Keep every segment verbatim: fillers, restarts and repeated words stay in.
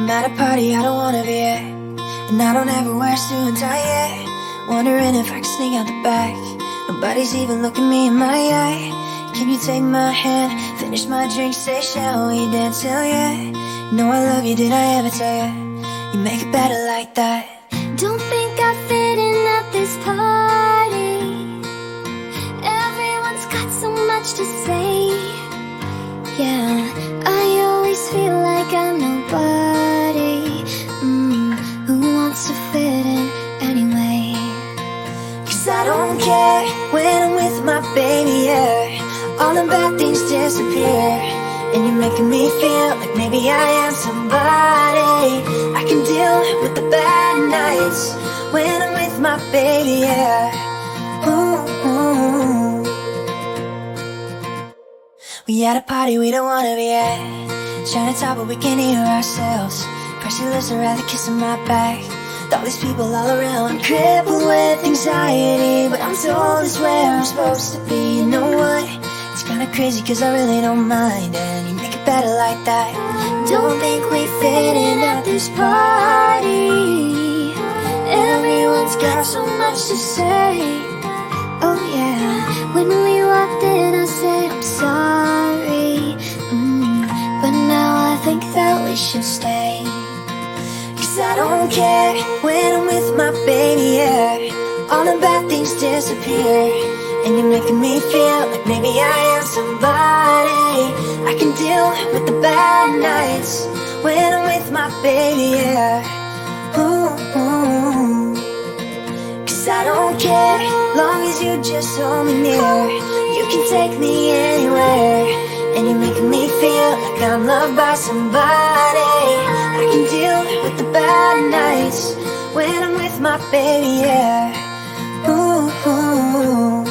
I'm at a party I don't wanna be at, and I don't ever wear a suit and tie yet. Wondering if I can sneak out the back. Nobody's even looking me in my eye. Can you take my hand, finish my drink, say shall we dance till yeah? You know I love you, did I ever tell you? You make it better like that. Don't think I fit in at this party. Everyone's got so much to say. Yeah, I always feel like I'm nobody. mm, Who wants to fit in anyway? Cause I don't care when I'm with my baby, yeah. All the bad things disappear, and you're making me feel like maybe I am somebody. I can deal with the bad nights when I'm with my baby, yeah. Ooh, ooh. We at a party we don't wanna be at, trying to talk but we can't hear ourselves. Pressure lips are rather kissing my back. With all these people all around, I'm crippled with anxiety, but I'm told it's where I'm supposed to be. You know what? It's kinda crazy cause I really don't mind, and you make it better like that. Don't think we fit in at this party. Everyone's got so much to say. Oh yeah, when we walked in I said I'm sorry. mm, But now I think that we should stay. Cause I don't care when I'm with my baby, yeah. All the bad things disappear, and you're making me feel like maybe I am somebody. I can deal with the bad nights when I'm with my baby, yeah. Ooh, ooh. Cause I don't care, long as you just hold me near. You can take me anywhere, and you're making me feel like I'm loved by somebody. I can deal with the bad nights when I'm with my baby, yeah. Ooh, ooh.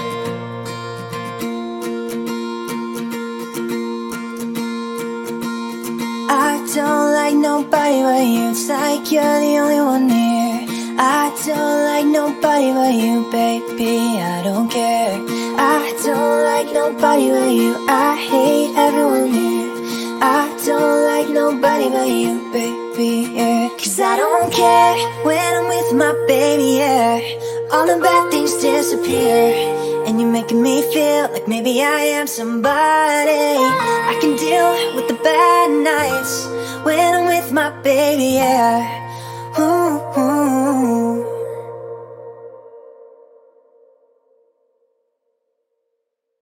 I don't like nobody but you. It's like you're the only one here. I don't like nobody but you, baby. I don't care. I don't like nobody but you. I hate everyone here. I don't like nobody but you, baby, yeah. Cause I don't care when I'm with my baby, yeah. All the bad things disappear, and you're making me feel like maybe I am somebody. I can deal with the bad nights when I'm with my baby, yeah. Ooh, ooh.